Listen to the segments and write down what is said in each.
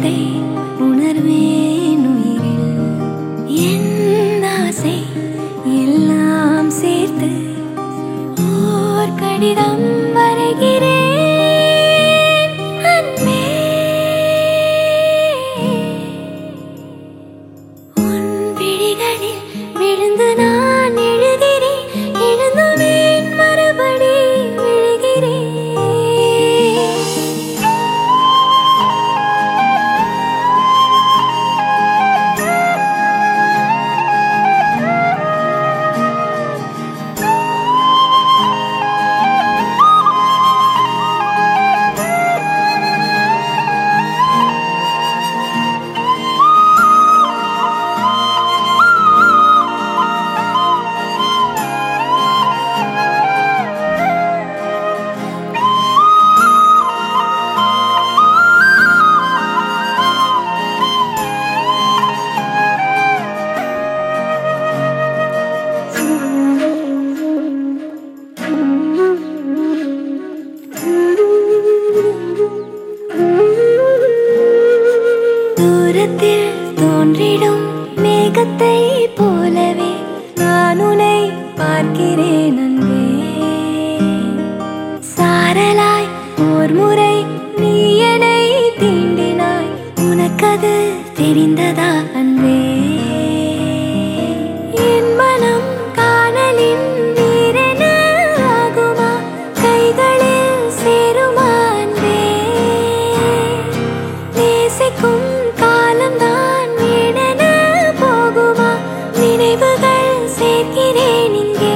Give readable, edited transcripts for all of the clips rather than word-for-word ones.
உள்ளதை உணர்வேன் உயிரில் என் ஆசை எல்லாம் சேர்த்து ஓர் கடிதம் வரைகிறேன் அன்பே. உன் விழிகளில் விழுந்து நான் எழுகிறேன், எழுந்துவேன் மறுபடி விழுகிறேன். தூரத்தில் தோன்றிடும் மேகத்தை போலவே நான் உன்னை பார்க்கிறேன் அன்பே. சாரலாய் ஓர் முறை நீ என்னை தீண்டினாய், உனக்கது தெரிந்ததா அன்பே? என் மனம் காணலின் நீரென ஆகுமா, கைகளில் சேருமா அன்பே? நேசிக்கும் காலம்தான் வீணென போகுமா, நினைவுகள் சேர்க்கிறேன் இங்கே.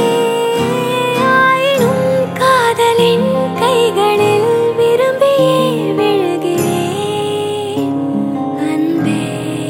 ஆயினும் காதலின் கைகளில் விரும்பியே விழுகிறேன் அன்பே.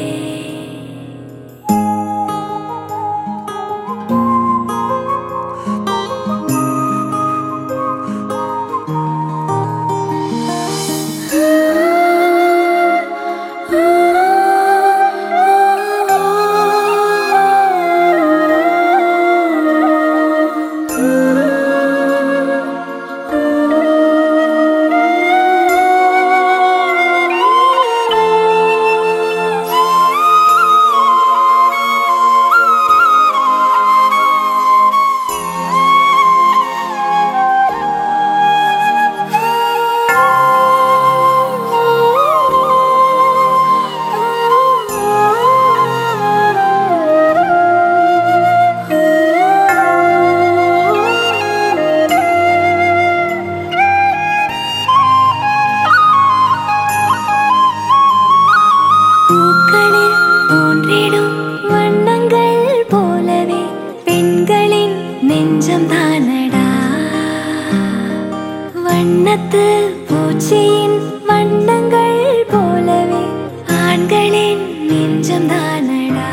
பூக்களில் தோன்றிடும் வண்ணங்கள் போலவே பெண்களின் நெஞ்சம் தானடா. வண்ணத்து பூச்சியின் வண்ணங்கள் போலவே ஆண்களின் நெஞ்சம் தானடா.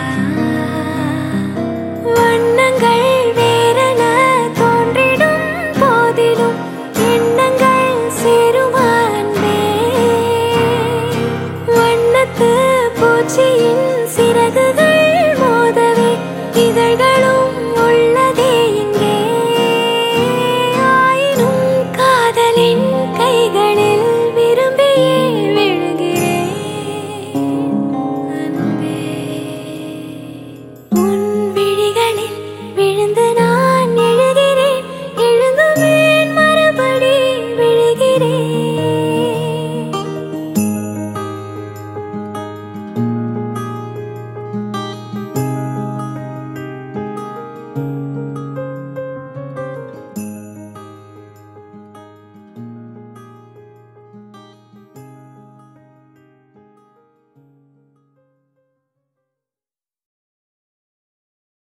வண்ணங்கள் வேறென தோன்றிடும் போதிலும் எண்ணங்கள் சேருமா அன்பே? வண்ணத்து பூச்சியின் சிறகுகள்